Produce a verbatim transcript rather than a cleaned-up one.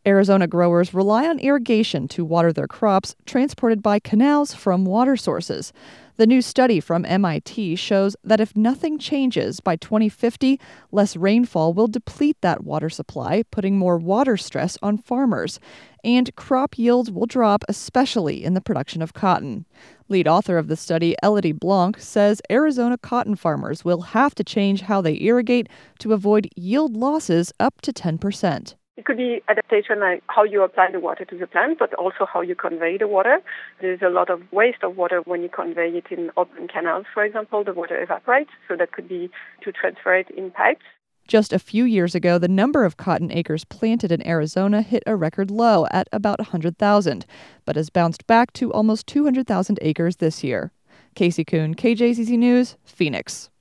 Arizona growers rely on irrigation to water their crops transported by canals from water sources. The new study from M I T shows that if nothing changes by twenty fifty, less rainfall will deplete that water supply, putting more water stress on farmers. And crop yields will drop, especially in the production of cotton. Lead author of the study, Elodie Blanc, says Arizona cotton farmers will have to change how they irrigate to avoid yield losses up to ten percent. It could be adaptation, like how you apply the water to the plant, but also how you convey the water. There's a lot of waste of water when you convey it in open canals, for example. The water evaporates, so that could be to transfer it in pipes. Just a few years ago, the number of cotton acres planted in Arizona hit a record low at about one hundred thousand, but has bounced back to almost two hundred thousand acres this year. Casey Kuhn, K J Z Z News, Phoenix.